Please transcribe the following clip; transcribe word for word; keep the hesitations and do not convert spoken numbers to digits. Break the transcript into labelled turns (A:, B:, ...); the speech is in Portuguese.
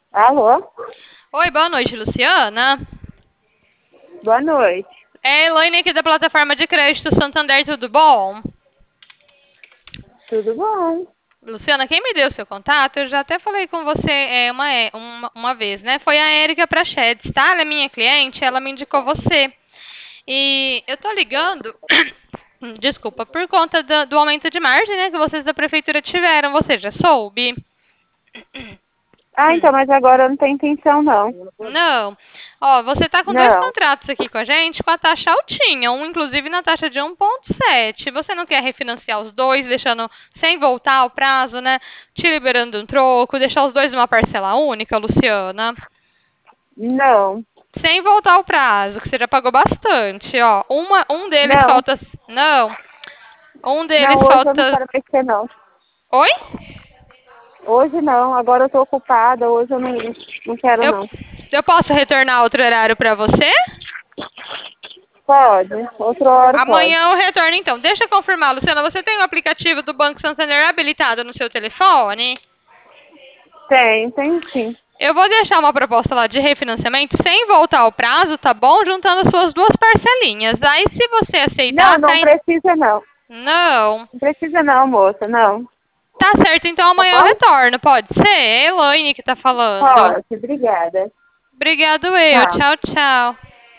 A: Alô?
B: Oi, boa noite, Luciana.
A: Boa noite.
B: É a Elaine aqui da plataforma de crédito Santander, tudo bom?
A: Tudo bom?
B: Luciana, quem me deu seu contato, eu já até falei com você é, uma, é, uma, uma vez, né? Foi a Érica Prachedes, tá? Ela é minha cliente, ela me indicou você. E eu tô ligando, desculpa, por conta do, do aumento de margem, né, que vocês da prefeitura tiveram. Você já soube?
A: Ah, então, mas agora eu não tenho intenção, não.
B: Não. Ó, você tá com dois
A: Não.
B: contratos aqui com a gente com a taxa altinha, um inclusive na taxa de um vírgula sete. Você não quer refinanciar os dois, deixando sem voltar ao prazo, né? Te liberando um troco, deixar os dois numa parcela única, Luciana?
A: Não.
B: Sem voltar ao prazo, que você já pagou bastante, ó. Uma, um deles
A: Não.
B: falta. Não. Um deles
A: Não, hoje eu não
B: falta.
A: quero mexer, não.
B: Oi?
A: Hoje não, agora eu tô ocupada, hoje eu não, não quero,
B: Eu,
A: não.
B: eu posso retornar outro horário pra você?
A: Pode, outra hora pode.
B: Amanhã eu retorno então. Deixa eu confirmar, Luciana, você tem o aplicativo do Banco Santander habilitado no seu telefone?
A: Tem, tem sim.
B: Eu vou deixar uma proposta lá de refinanciamento sem voltar ao prazo, tá bom? Juntando as suas duas parcelinhas. Aí, se você
A: Não,
B: aceitar,
A: não
B: cai.
A: precisa, não.
B: Não.
A: Não precisa, não, moça, não.
B: Tá certo, então
A: Tá
B: amanhã eu
A: bom?
B: retorno, pode ser? É a Elaine que tá falando.
A: Pode, obrigada.
B: Obrigado, eu.
A: Tchau.
B: Tchau, tchau.